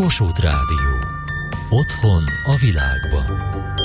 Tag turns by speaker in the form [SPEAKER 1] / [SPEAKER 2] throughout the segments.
[SPEAKER 1] Kossuth Rádió. Otthon a világban.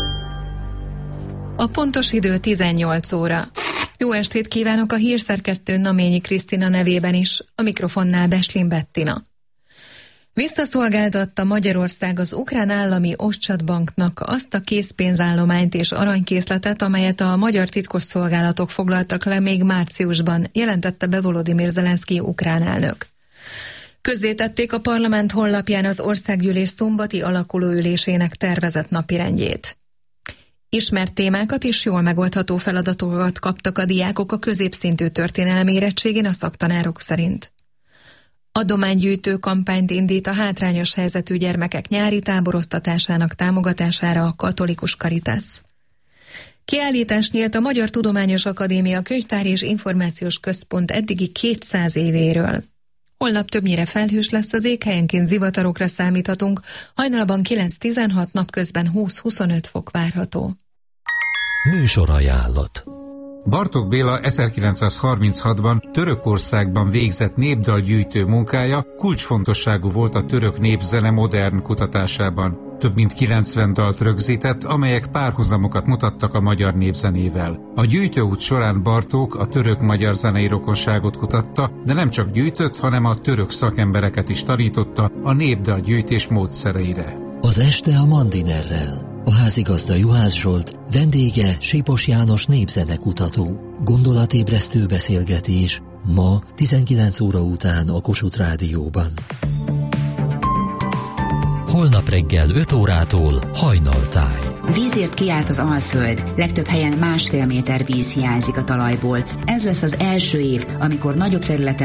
[SPEAKER 2] A pontos idő 18 óra. Jó estét kívánok a hírszerkesztő Naményi Krisztina nevében is, a mikrofonnál Beslin Bettina. Visszaszolgáltatta Magyarország az ukrán állami Osztchatbanknak azt a készpénzállományt és aranykészletet, amelyet a magyar titkosszolgálatok foglaltak le még márciusban, jelentette be Volodymyr Zelenszkij ukrán elnök. Közzétették a parlament honlapján az országgyűlés szombati alakulóülésének tervezett napirendjét. Ismert témákat és jól megoldható feladatokat kaptak a diákok a középszintű történelmi érettségén a szaktanárok szerint. Adománygyűjtő kampányt indít a hátrányos helyzetű gyermekek nyári táboroztatásának támogatására a Katolikus Caritas. Kiállítás nyílt a Magyar Tudományos Akadémia Könyvtár és Információs Központ eddigi 200 évéről. Holnap többnyire felhős lesz az ég, helyenként zivatarokra számíthatunk, hajnalban 9-16, napközben 20-25 fok várható.
[SPEAKER 1] Műsorajánlat.
[SPEAKER 3] Bartók Béla 1936-ban Törökországban végzett népdalgyűjtő munkája kulcsfontosságú volt a török népzene modern kutatásában. Több mint 90 dalt rögzített, amelyek párhuzamokat mutattak a magyar népzenével. A gyűjtőút során Bartók a török-magyar zenei rokonságot kutatta, de nem csak gyűjtött, hanem a török szakembereket is tanította a népdalgyűjtés módszereire.
[SPEAKER 4] Az este a Mandinerrel. A házigazda Juhász Zsolt, vendége Sipos János népzenekutató. Gondolatébresztő beszélgetés ma 19 óra után a Kossuth Rádióban.
[SPEAKER 1] Holnap reggel 5 órától Hajnaltáj.
[SPEAKER 5] Vízért kiállt az Alföld, legtöbb helyen 1,5 méter víz hiányzik a talajból. Ez lesz az első év, amikor nagyobb területen